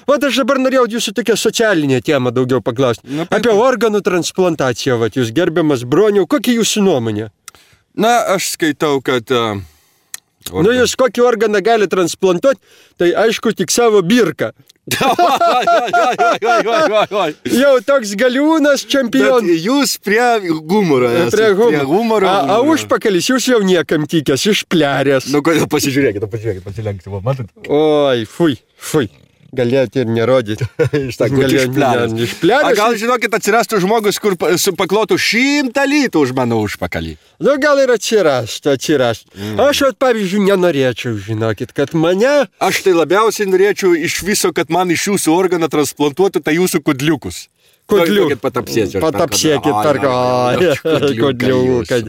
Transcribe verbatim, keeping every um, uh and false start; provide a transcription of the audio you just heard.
O, aš dabar norėjau jūsų tokią socialinę temą daugiau paklausti. Na, apie organų transplantaciją, vat, jūs gerbiamas Broniau, kokia jūsų nuomonė? Na, aš skaitau, kad... Uh, organ... Nu, jūs kokį organą gali transplantuoti, tai aišku, tik savo birką. Jau toks galiūnas čempionas. Bet jūs prie humoro esate. Prie humoro. Prie humoro. A, a užpakalis jūs jau niekam tikęs, išpleręs. Nu, kodėl pasižiūrėkite, pasižiūrėkite, pasilenkite, va, matot? Oi, fui, fui. Galėjote ir nerodyti. Išpleręs. A gal, žinokit, atsirastų žmogus, kur paklotų šimtą litų už mano užpakalį. Nu, gal ir atsirastų, atsirastų. Mm. Aš, pavyzdžiui, nenorėčiau, žinokit, kad mane... Aš tai labiausiai norėčiau iš viso, kad man iš jūsų organą transplantuotų tai jūsų kudliukus. Kudliukus. Patapsėkit. Patapsėkit, tarko. Kudliukas.